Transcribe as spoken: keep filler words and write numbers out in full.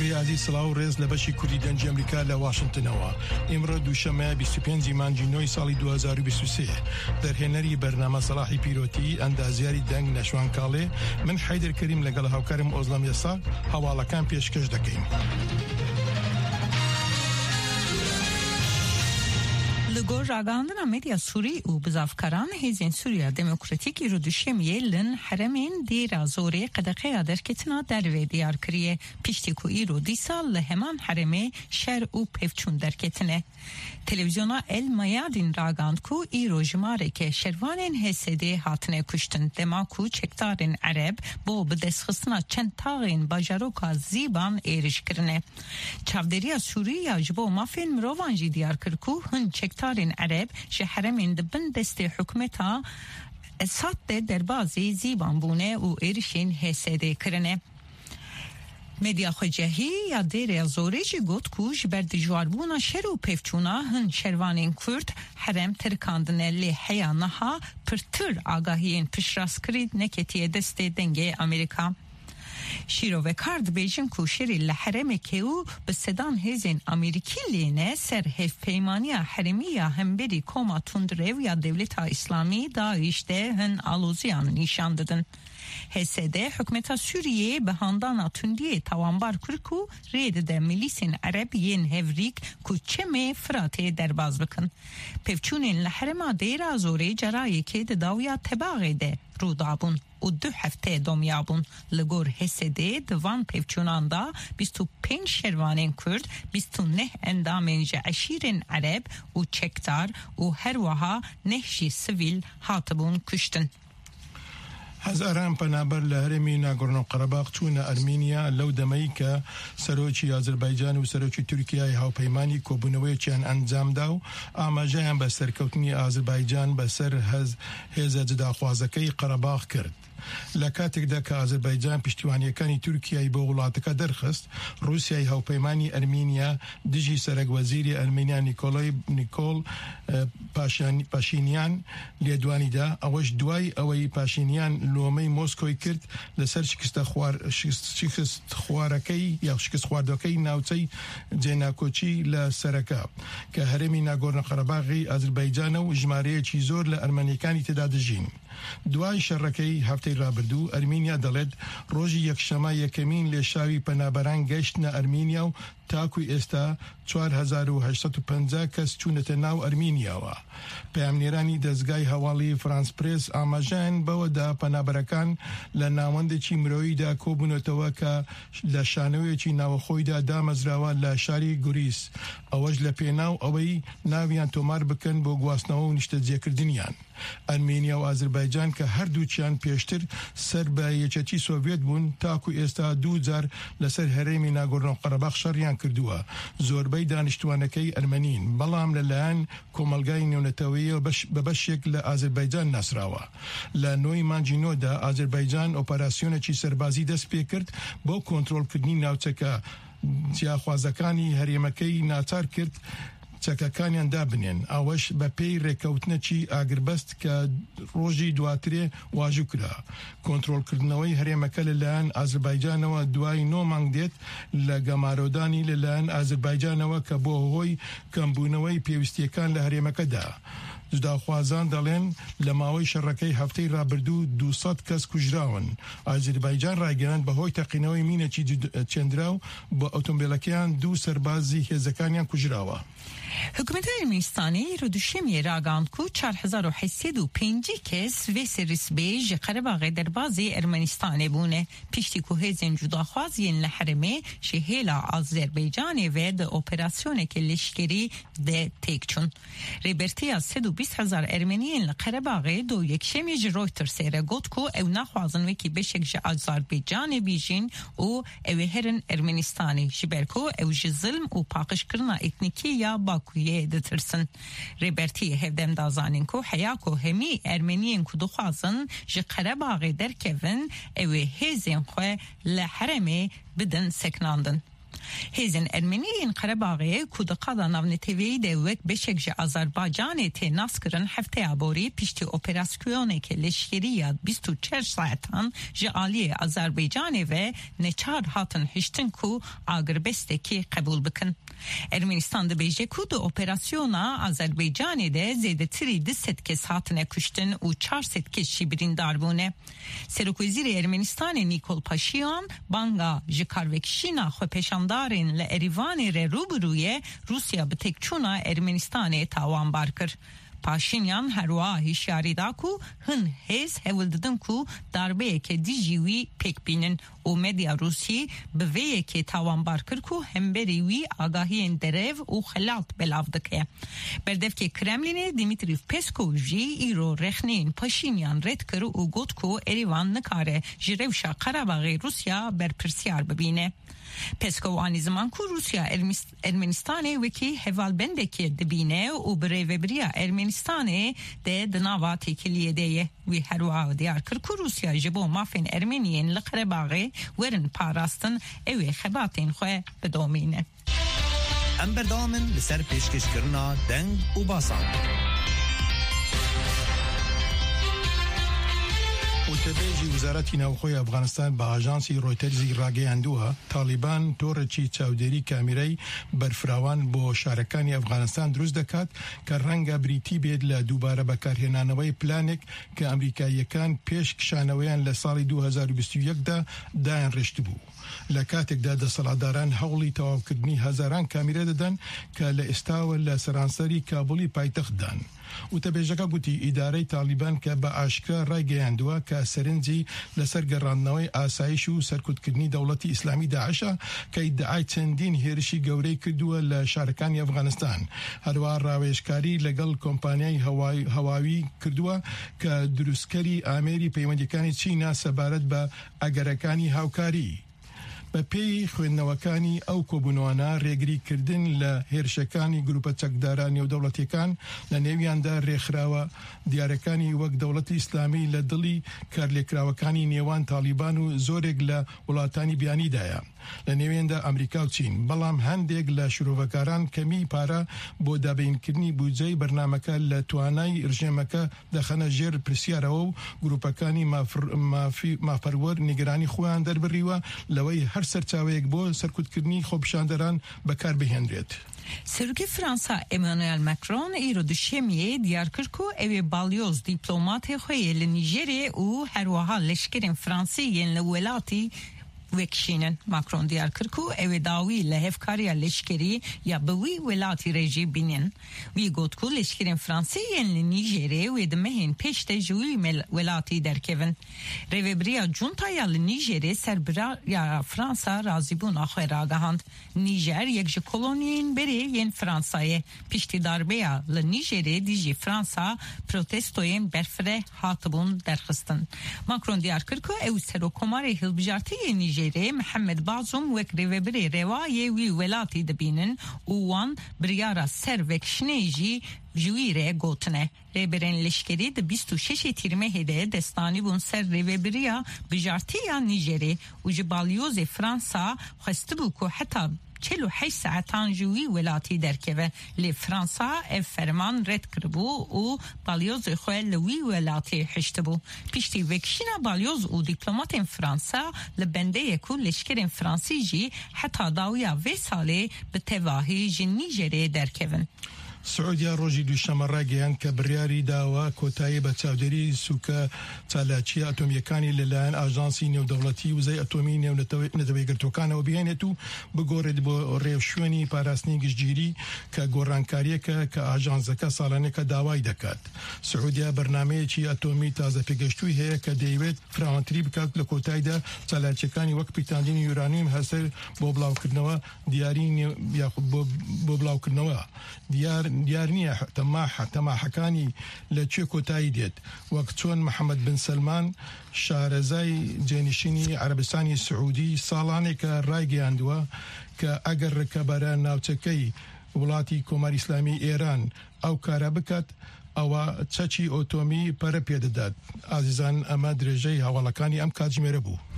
گوێگری عزیز سڵاو و ڕێز لە بەشی کوردی دەنجی ئەمریکا لە واشنگتنەوە. ئێمڕۆ دووشەمە بیست و پێنجی مانگی نۆی ساڵی دوو هەزار و بیست و سێ دەرهێنەری بەرنامە سەلاحی پیرۆتی ئەندازیاری دەنگ نەشوان کاڵێ من حەیدر کەریم لەگەڵ هاوکارم ئۆزڵەم یەساق هەواڵەکان پێشکەش دەکەین. لگور راگاندنا مدیا سوری و بزافکاران هیزین سوریا دموکراتیکی رو دوشیمیه لن حرمین دیرا زوری قدقه در کتنا دروی دیار کریه پیشتی کو ایرو دی سال لهمان حرمه شر و پفچون در کتنه. تلویزیونا ال میادین راگاند کو ایرو جماره که شروانین حسده هاتنه کشتن دما کو چکتارین عرب بو بدسخصنا چند تاغین باجاروکا زیبان ایرش کرنه. چاودریا سوریا جبو مافین مروانجی دیار کرکو هن چکتارین عرب شهرمین دبن دست حکمتا سات دربازی زیبان بونه و ایرشین حسده کرنه. مدیا خجهی یا دیر زوریجی گوت کوش بر دجواربونا شر و پفچونا هن شروانین کرد حرم ترکاندنه لی حیانها پرتر آگاهین پشراس کرید نکتیه دست دنگه امریکا. شیرو و کارد بیجن کوشری لحرم که او به صدان هزین امریکی لینه سر هف پیمانی حرمی یا همبری کوما تندرو یا دولت اسلامی داعشته هن آلوزیان نشان دادن. حسده حکمت سوریه به هندان تندیه توانبار کرکو رید ده ملیسین عربیین هفریک کوچمه فراته درباز بکن. پفچونین لحرم دیر آزوری جرایی که داویا تباغی ده رو دابون و دو هفته دمیابون لگور حسده دوان پیوچونان دا بیست و پنج شروانین کرد بیست و نه اندامین جعشیرین عرب و چکتار و هر وها نهشی سویل هاتبون کشتن. هزاران پنابر لهرمی ناگورنو قرباق چون ارمینیا لو دمایی که سروچی آذربایجان و سروچی ترکیه هاوپیمانی کوبونوی چند انجام داو آماجه هم بسر کوتنی آذربایجان بسر هز هز جدا خوازکی قرباق کرد. لکاتێک دا کە ئازەربایجان پشتیوانیەکانی تورکیای بۆ وڵاتەکە دەرخست رووسیای هاوپەیمانی ئەرمینیا دژی سەرۆکوەزیری ئەرمینیا نیکۆلای نیکۆل پاشینیان لێدوانیدا ئەوەش دوای ئەوەی پاشینیان لۆمەی مۆسکۆی کرد لەسەر شکست خوارەکەی یا شکست خواردەکەی ناوچەی جێناکۆچی لە سەرەکە کە هەرێمی ناگۆرنە قەرەباغی ئازەربایجانە و ژمارەیەکی زۆر لە ئەرمەنیەکانی تێدا دەژین. دوای شەڕەکەی هەفتەی ڕابردوو ئەرمینیا دەڵێت ڕۆژی یەکشەمە یەکەمین لێشاوی پەنابەران گەیشتنە ئەرمینیا و تاکوی ئێستا چوار هەزار و هەشت و پەنجا کەس چوونەتە ناو ئەرمینیاوە. پەیامنێرانی دەستگای هەواڵی فرانس پرێس ئاماژەیان بەوەدا پەنابەرەکان لە ناوەندێکی مرۆییدا کۆبوونەتەوە کە لە شانەوەیەکی ناوەخۆیدا دامەزراوە لە شاری گوریس ئەوەش لە پێناو ئەوەی ناویان تۆمار بکەن بۆ گواستنەوە و نیشتەجێکردنیان. ئەرمینیا و ئازربایجان کە هەردووچیان پێشتر سەر بە یەکێتی سۆڤێت بوون تاکو ئێستا دوو جار لەسەر هەرێمی ناگۆرنۆ قەرەباغ شەڕیان کردووە. زۆربەی دانیشتوانەکەی ئەرمەنین بەڵام لەلایەن کۆمەلگای نێونەتەوەییە بە بەشێک لە ئازربایجان ناسراوە. لە نۆی مانگی نۆدا ئازربایجان ئۆپەراسیۆنێکی سەربازی دەست پێ کرد بۆ کۆنتڕۆڵکردنی ناوچەکە جیاخوازەکانی هەرێمەکەی ناچار کرد چەکەکانیان دابنێن ئەوەش بە پێی ڕێکەوتنەکی ئاگربەست کە ڕۆژی دواترێ واژوو کرا. کۆنتڕۆڵکردنەوەی هەرێمەکە لەلایەن ئازربایجانەوە دوای نۆ مانگ دێت لە گەمارۆدانی لەلایەن ئازربایجانەوە کە بۆ هۆی کەمبوونەوەی پێویستیەکان لە هەرێمەکەدا. جداخوازان دەڵێن لە ماوەی شەڕەکەی هەفتەی ڕابردوو دووسەد کەس کوژراون. ئازربایجان ڕایگەیاند بەهۆی تەقینەوەی مینێکی چێندراو بۆ ئۆتۆمبیلەکەیان دوو سەربازی هێزەکانیان کوژراوە. حکومت ارمنستانی رو دوشمی راگاند کو چهار هزار و هشتصد و پنج کس و سریس بیج قرباغ در بازی ارمنستان بونه پیشتی کو هزین جداخوازین لحرمه شهیلا آذربایجان و ده اپراسیون که لشکری ده تکچون. ریبرتی از صد و بیست هزار ارمنیین لقرباغ دو یکشمی جرویتر سیره گوت کو او نخوازن وکی بشک جه آذربایجان بیجین او او هرن ارمنستانی جبرکو او جظلم و پاقش کرنا اتنیکی یا باکویه دترسن. ریبرتی هفدم دازانین کو حیاکو همی ارمنیین کو دخوازن جه قرباغ درکوین او هزین خواه لحرمه بدن سکناندن. هیزن ارمنیین قرباغی کود قادا ناونتیوی دوک بشک جه آذربایجان تی ناسکرن هفته عبوری پیشتی اپراسیونه که لشکریات بیست و چهار ساعتان جه آلی آذربایجان و نچار هاتن هشتن کو آگربسته که قبول بکن. ارمنستان ده بیجه کود اپراسیونا آذربایجان ده زیده تری ده ست کس هاتن کشتن و چار ست کس شیبرین داربونه. سرکوزیر ارمنستان نیکول پاشیان بانگا جکاروکشینا خو پیشاندارین لعریوانی ر روبروی روسیا به تکچونا ارمنستان تاوان بارکر. پاشینیان هروا هشیاری دا کو هن هز هولددن کو darbe که دیجیوی پک بینن و مدیا روسی به وی که تاوان بارکر کو همبری وی آگاهی اندرو و خلات بلاو دکه. بردف که کرملین دیمیتریف پسکو جی ایرو رخنین پاشینیان رد کر و گوت کو اریوان نکاره جروشا قرباغی روسیا بر پرسیار ببینه. پسکو آنی زمان کو روسیا ارمنستان وکی هوال بنده که دبینه و بره وبریا ارمنستان ده دناوا تکلیه دیه وی هروا دیار کر کو روسیا جبو مافین ارمنیین لقرباغی ورن پاراستن اوی خباتین خواه بدومینه. ام بردامن لسر پیشکش کرنا دنگ و باسان. وتبيجي وزارة نوخوي أفغانستان بأجانسي رويترز راجعندوها طالبان تورتشي تشاودري كاميري برفراوان بو شاركاني أفغانستان دروز دكات كرنجا بريتي بيد لدوبارة بكارهنانوي بلانك كأمريكا كان بيش كشانويان لسالي دو هزار وبيست ويك دا داين رشتبو لكاتك دا دا صلاداران حولي تواوكدني هزاران كاميرا ددن كالإستاوى لسرانسري كابولي بايتخ دان وتبيجاكا قوتي إداري طالبان كبا أشكا رايجاندوا كسرنزي لسر قرانوي آسايش و سركوت كدني دولتي إسلامي داعشة كيدعاي تندين هيرشي قوري كدوا لشاركاني أفغانستان هروا راويشكاري لقل كومبانياي هواي هواوي كدوا كدروسكري آميري بيونديكاني تشينا سبارت با أقركاني هاوكاري بەپێی خوێندنەوەکانی ئەو کۆبوونەوانە ڕێگریکردن لە هێرشەکانی گروپە چەکداران نێودەوڵەتیەکان لە نێویاندا ڕێکخراوە دیارەکانی وەک دەوڵەتی ئیسلامی لە دڵی کارلێکراوەکانی نێوان تالیبان و زۆرێک لە وڵاتانی بیانیدایە لە نێوێندا ئەمریکا و چین بەڵام هەندێک لە شرۆڤەکاران کەمی پارە بۆ دابینکردنی بودجەی بەرنامەکە لە توانای ڕژێمەکە دەخەنە ژێر پرسیارەوە و گروپەکانی مافەروەر نیگەرانی خۆیان دەربڕیوە لەوەی هەر سەرچاوەیەک بۆ سەرکوتکردنی خۆپیشاندەران بەکار بهێنرێت. سرکی فرانسا امانوئل مکرون ایرو دوشیمیه دیار کرد که اوی بالیوز دیپلمات خوی لنیجری و هر وها لشکرین فرانسیین لولاتی وکشینن. ماکرون دیار کرد که اوی داوی لهفکاری لشکری یا بوی ولاتی رژی بینن. وی گفت که لشکرین فرانسیین لنیجری و دمهین پیشت جوی ولاتی درکون. ریوبریا جونتا یا لنیجری سربرا یا فرانسا رازی بون آخر راگهاند. نیجر یک جو کلونین بری ین فرانسای پیشتی داربه یا لنیجری دیجی فرانسا پروتستوین برفره هاتبون درخستن. ماکرون دیار کرد که او سروکماری هلبجارتی نیجری محمد بازم وکری و بری روایی وی ولاتی دبینن و وان بریارا سر وکشنیجی جویره گوتنه. ریبرین لشکری ده بیست و شش تیرمه هده دستانی بون سر ریبریا بجارتی یا نیجری و جبالیوز فرانسا خسته بو که حتی چهل و هشت ساعتان جوی ولاتی درکه لی فرانسا اف فرمان رد کربو و بالیوز خواه لوی ولاتی حشتبو. پیشتی وکشینا بالیوز و دیپلمات فرانسا لبنده یکو لشکر فرانسی جی حتی داویا وی ساله به تواهی جنیجره درکهون. سعودیا ڕۆژی دووشەمە ڕاگەیاند کە بڕیاری داوە کۆتایی بە چاودێری سوکە چالاکیە ئەتۆمیەکانی لەلایەن ئاژانسی نێودەوڵەتی وزەی ئەتۆمی نەتەوەیەگرتوەکانەوە بهێنێت و بگۆڕێت بۆ ڕێوشوێنی پاراستنی گشتگیری کە گۆڕانکاریەکە کە ئاژانسەکە ساڵانێکە داوای دەکات. سعودیا بەرنامەیەکی ئەتۆمی تازە پێگەشتووی هەیە کە دەیەوێت فراوانتری بکات لە کۆتاییدا چالاکیەکانی وەک پیتاندنی یورانیم هەسەر بۆ بڵاوکردنەوە دیاری بۆ بڵاوکردنەوە دیار دیار نییە تەماحەکانی لە کوێ کۆتایی دێت وەک چۆن محەممەد بن سلمان شارەزای جێنشینی عەرەبستانی سعودی ساڵانێکە ڕایگەیاندووە کە ئەگەر ڕکەبەرە ناوچەکەی وڵاتی کۆماری ئیسلامی ئێران ئەو کارە بکات ئەوە چەکی ئۆتۆمی پەرە پێدەدات. ئازیزان ئەمە درێژەی هەواڵەکانی ئەم کاتژمێرە بوو.